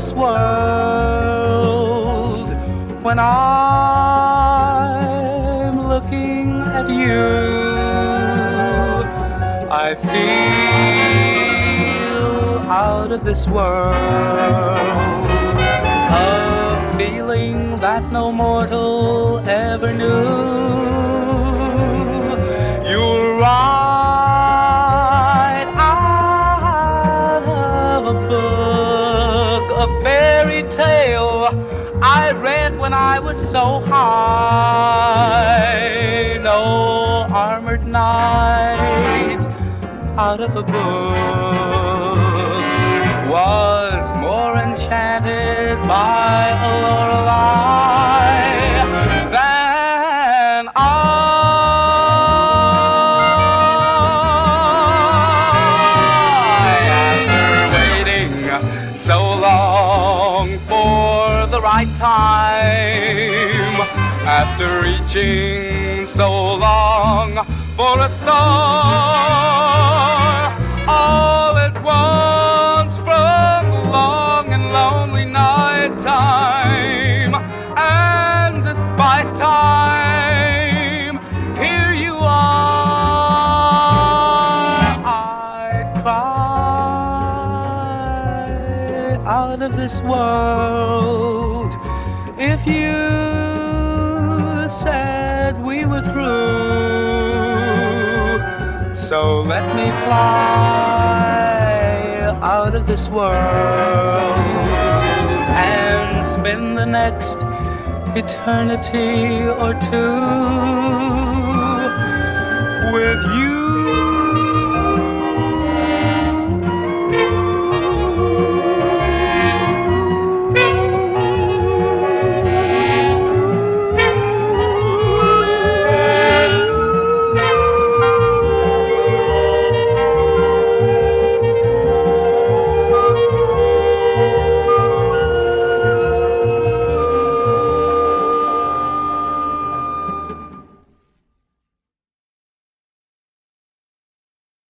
this world when I'm looking at you. I feel out of this world, a feeling that no mortal ever knew. You'll write out of a book, a fairy tale I read when I was so high. No armored knight out of a book was more enchanted by a Lorelei than I. After waiting so long for the right time, after reaching so long for a star, all at once from the long and lonely night time, and despite time, here you are. I'd cry out of this world if you said we were through. So let me fly out of this world and spend the next eternity or two